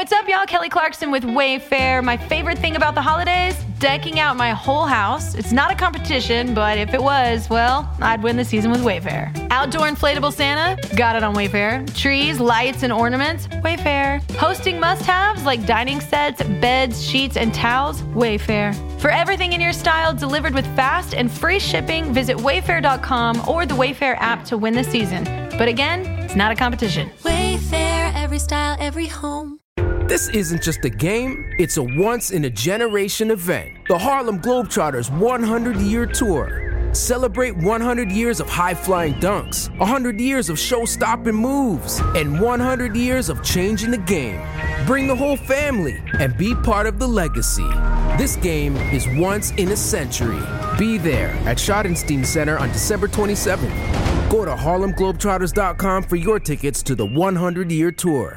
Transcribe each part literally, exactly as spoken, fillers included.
What's up, y'all? Kelly Clarkson with Wayfair. My favorite thing about the holidays? Decking out my whole house. It's not a competition, but if it was, well, I'd win the season with Wayfair. Outdoor inflatable Santa? Got it on Wayfair. Trees, lights, and ornaments? Wayfair. Hosting must-haves like dining sets, beds, sheets, and towels? Wayfair. For everything in your style delivered with fast and free shipping, visit wayfair dot com or the Wayfair app to win the season. But again, it's not a competition. Wayfair, every style, every home. This isn't just a game, it's a once-in-a-generation event. The Harlem Globetrotters one hundred year Tour. Celebrate one hundred years of high-flying dunks, one hundred years of show-stopping moves, and one hundred years of changing the game. Bring the whole family and be part of the legacy. This game is once in a century. Be there at Schottenstein Center on December twenty-seventh. Go to harlem globetrotters dot com for your tickets to the one hundred year Tour.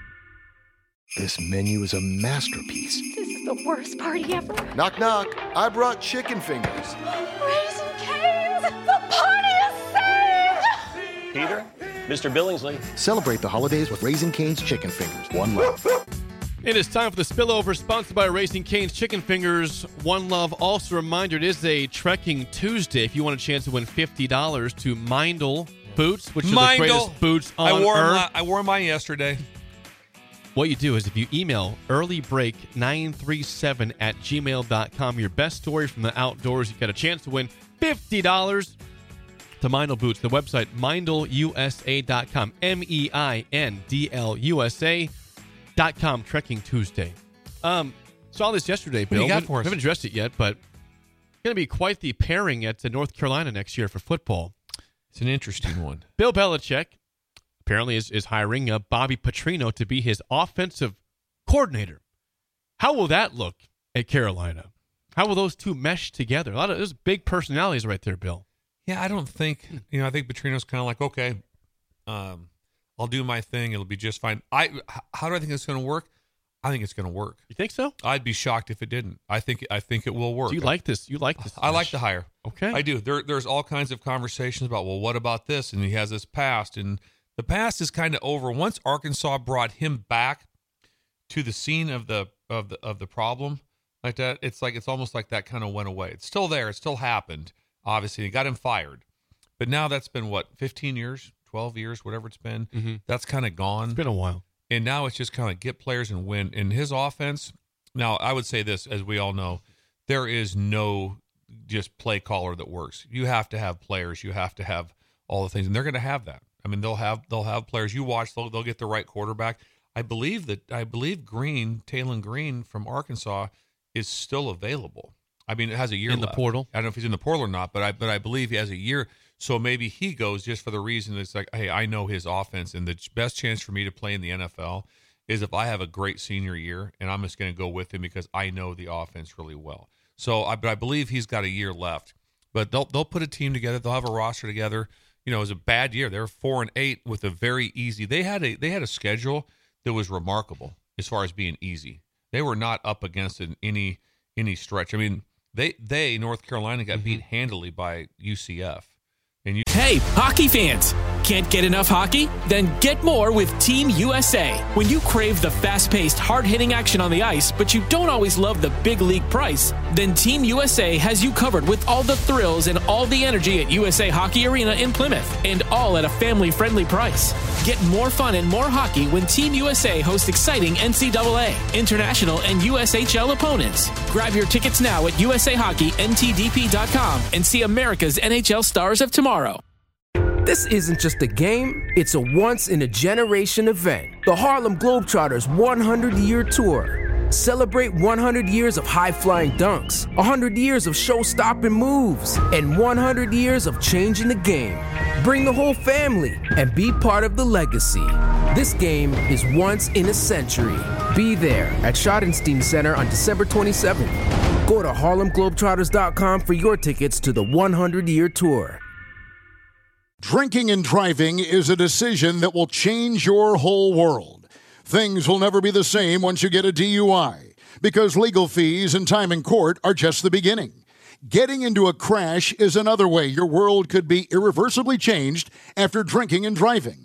This menu is a masterpiece. This is the worst party ever. Knock, knock. I brought chicken fingers. Raising Cane's! The party is saved! Peter, Mister Billingsley. Celebrate the holidays with Raising Cane's chicken fingers. One love. It is time for the spillover, sponsored by Raising Cane's Chicken Fingers. One love. Also, a reminder, it is a Trekking Tuesday. If you want a chance to win fifty dollars to Mindel Boots, which Mindel. are the greatest boots on I wore earth. My, I wore mine yesterday. What you do is if you email earlybreak nine three seven at gmail dot com, your best story from the outdoors, you get a chance to win fifty dollars to Mindel Boots. The website, mindel u s a dot com, M E I N D L U S A dot com, Trekking Tuesday. Um, saw this yesterday, Bill. What do you got for us? We haven't addressed it yet, but it's going to be quite the pairing at North Carolina next year for football. It's an interesting one. Bill Belichick apparently is, is hiring uh, Bobby Petrino to be his offensive coordinator. How will that look at Carolina? How will those two mesh together? A lot of those big personalities right there, Bill. Yeah, I don't think, you know, I think Petrino's kind of like, okay, um, I'll do my thing. It'll be just fine. I, how do I think it's going to work? I think it's going to work. You think so? I'd be shocked if it didn't. I think I think it will work. Do you like this? You like this? I like mesh? the hire. Okay. I do. There, there's all kinds of conversations about, well, what about this? And he has this past, and the past is kind of over. Once Arkansas brought him back to the scene of the of the of the problem like that, it's like it's almost like that kind of went away. It's still there. It still happened. Obviously, he got him fired, but now that's been what, fifteen years, twelve years, whatever it's been. Mm-hmm. That's kind of gone. It's been a while, and now it's just kind of get players and win. In his offense, now I would say this, as we all know, there is no just play caller that works. You have to have players. You have to have all the things, and they're going to have that. I mean, they'll have they'll have players. You watch, they'll they'll get the right quarterback. I believe that I believe Green, Talon Green from Arkansas, is still available. I mean, it has a year in the left. portal. I don't know if he's in the portal or not, but I but I believe he has a year. So maybe he goes just for the reason it's like, hey, I know his offense, and the best chance for me to play in the N F L is if I have a great senior year, and I'm just going to go with him because I know the offense really well. So, I but I believe he's got a year left. But they'll they'll put a team together. They'll have a roster together. You know, it was a bad year. They were four and eight with a very easy. They had a they had a schedule that was remarkable as far as being easy. They were not up against it in any any stretch. I mean, they they North Carolina got mm-hmm. beat handily by U C F. And you- hey, hockey fans! Can't get enough hockey? Then get more with Team U S A. When you crave the fast-paced, hard-hitting action on the ice, but you don't always love the big league price, then Team U S A has you covered with all the thrills and all the energy at U S A Hockey Arena in Plymouth, and all at a family-friendly price. Get more fun and more hockey when Team U S A hosts exciting N C double A, international, and U S H L opponents. Grab your tickets now at U S A Hockey N T D P dot com and see America's N H L stars of tomorrow. This isn't just a game, it's a once-in-a-generation event. The Harlem Globetrotters one hundred year Tour. Celebrate one hundred years of high-flying dunks, one hundred years of show-stopping moves, and one hundred years of changing the game. Bring the whole family and be part of the legacy. This game is once in a century. Be there at Schottenstein Center on December twenty-seventh. Go to harlem globetrotters dot com for your tickets to the one hundred year Tour. Drinking and driving is a decision that will change your whole world. Things will never be the same once you get a D U I, because legal fees and time in court are just the beginning. Getting into a crash is another way your world could be irreversibly changed after drinking and driving.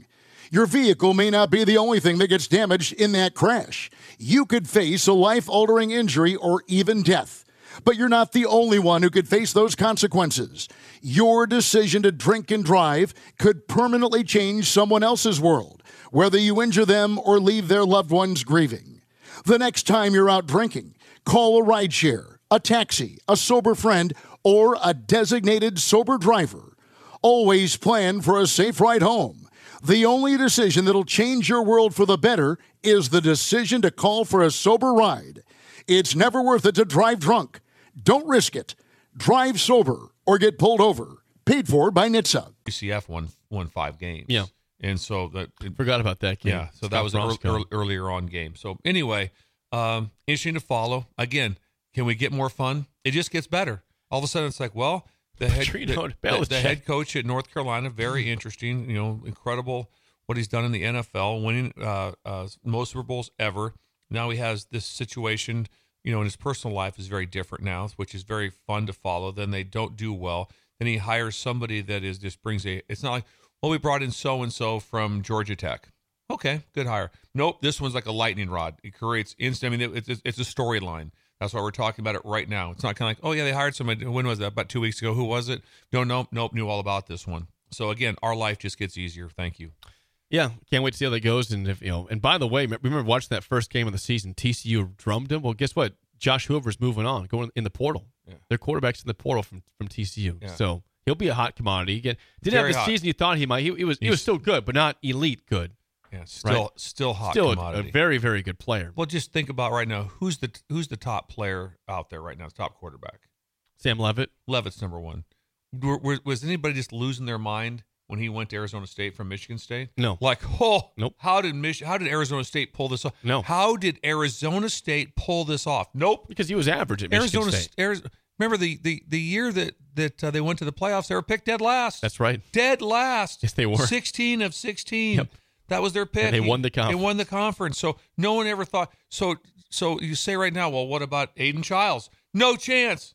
Your vehicle may not be the only thing that gets damaged in that crash. You could face a life-altering injury or even death. But you're not the only one who could face those consequences. Your decision to drink and drive could permanently change someone else's world, whether you injure them or leave their loved ones grieving. The next time you're out drinking, call a rideshare, a taxi, a sober friend, or a designated sober driver. Always plan for a safe ride home. The only decision that'll change your world for the better is the decision to call for a sober ride. It's never worth it to drive drunk. Don't risk it. Drive sober or get pulled over. Paid for by N H T S A. U C F won won five games. Yeah. And so that forgot about that game. Yeah, so that was an early, early, earlier on game. So anyway, um, interesting to follow. Again, can we get more fun? It just gets better. All of a sudden, it's like, well, the head, the, the, the head coach at North Carolina, very interesting. You know, incredible what he's done in the N F L, winning uh, uh, most Super Bowls ever. Now he has this situation. You know, in his personal life is very different now, which is very fun to follow. Then they don't do well. Then he hires somebody that is just brings a. It's not like, well, we brought in so and so from Georgia Tech. Okay, good hire. Nope, this one's like a lightning rod. It creates instant. I mean, it, it's it's a storyline. That's why we're talking about it right now. It's not kind of like, oh yeah, they hired somebody. When was that? About two weeks ago. Who was it? No, nope, nope. Knew all about this one. So again, our life just gets easier. Thank you. Yeah, can't wait to see how that goes. And if you know, and by the way, remember watching that first game of the season, T C U drummed him. Well, guess what? Josh Hoover's moving on, going in the portal. Yeah. Their quarterback's in the portal from, from T C U. Yeah. So he'll be a hot commodity. Again, didn't Very have the hot. season you thought he might. He, he was He's, he was still good, but not elite good. Yeah, still right? still hot still commodity. A, a very, very good player. Well, just think about right now, who's the who's the top player out there right now, the top quarterback? Sam Leavitt. Leavitt's number one. Were, were, was anybody just losing their mind when he went to Arizona State from Michigan State? No. Like, oh, nope. How did Mich- How did Arizona State pull this off? No. How did Arizona State pull this off? Nope. Because he was average at Arizona, Michigan State. Arizona, remember the, the, the year that, that uh, they went to the playoffs, they were picked dead last. That's right. Dead last. Yes, they were. sixteen of sixteen. Yep. That was their pick. And they won the conference. They won the conference. So no one ever thought. So so you say right now, well, what about Aiden Childs? No chance.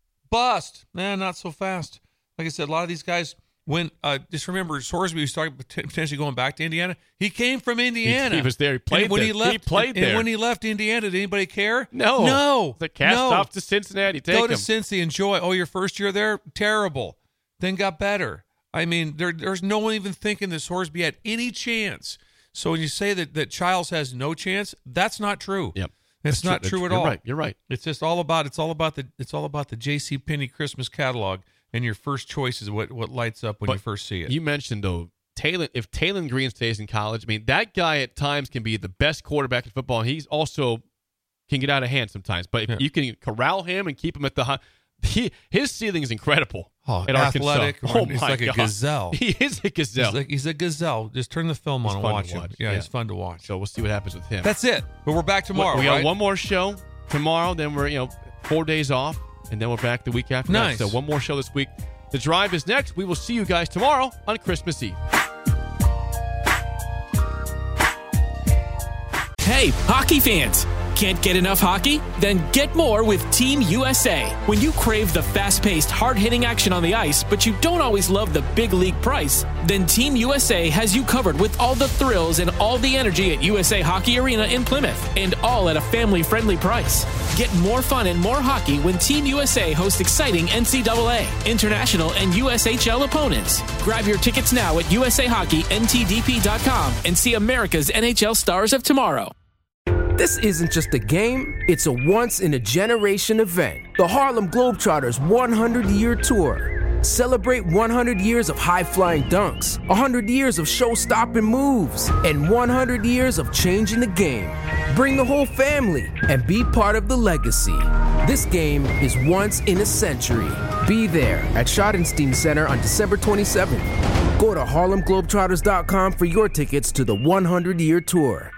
Bust. Nah, not so fast. Like I said, a lot of these guys went. Uh, just remember, Sorsby was talking potentially going back to Indiana. He came from Indiana. He, he was there. He played and when there. He, left, he played and, there. And when he left Indiana, did anybody care? No. No. The cast no. off to Cincinnati. Take Go him. to Cincy. Enjoy. Oh, your first year there? Terrible. Then got better. I mean, there, there's no one even thinking that Sorsby had any chance. So when you say that, that Childs has no chance, that's not true. Yep. It's that's not true, true at you're all. Right. You're right. It's just all about it's all about the it's all about the J C Penney Christmas catalog, and your first choice is what, what lights up when but you first see it. You mentioned though, Taylor if Taylon Green stays in college, I mean that guy at times can be the best quarterback in football, and he's also can get out of hand sometimes. But if yeah. you can corral him and keep him at the high, he, his ceiling is incredible. Oh, at athletic. Arkansas. Oh he's my like God. a gazelle. He is a gazelle. He's, like, he's a gazelle. Just turn the film he's on and watch him. watch. Yeah, yeah, it's fun to watch. So we'll see what happens with him. That's it. But we're back tomorrow. We, we right? got one more show tomorrow. Then we're you know four days off, and then we're back the week after nice. that. So one more show this week. The Drive is next. We will see you guys tomorrow on Christmas Eve. Hey, hockey fans! Can't get enough hockey? Then get more with Team U S A. When you crave the fast-paced, hard-hitting action on the ice, but you don't always love the big league price, then Team U S A has you covered with all the thrills and all the energy at U S A Hockey Arena in Plymouth, and all at a family-friendly price. Get more fun and more hockey when Team U S A hosts exciting N C double A, international, and U S H L opponents. Grab your tickets now at U S A Hockey N T D P dot com and see America's N H L stars of tomorrow. This isn't just a game, it's a once-in-a-generation event. The Harlem Globetrotters one hundred year Tour. Celebrate one hundred years of high-flying dunks, one hundred years of show-stopping moves, and one hundred years of changing the game. Bring the whole family and be part of the legacy. This game is once in a century. Be there at Schottenstein Center on December twenty-seventh. Go to Harlem Globetrotters dot com for your tickets to the one hundred year Tour.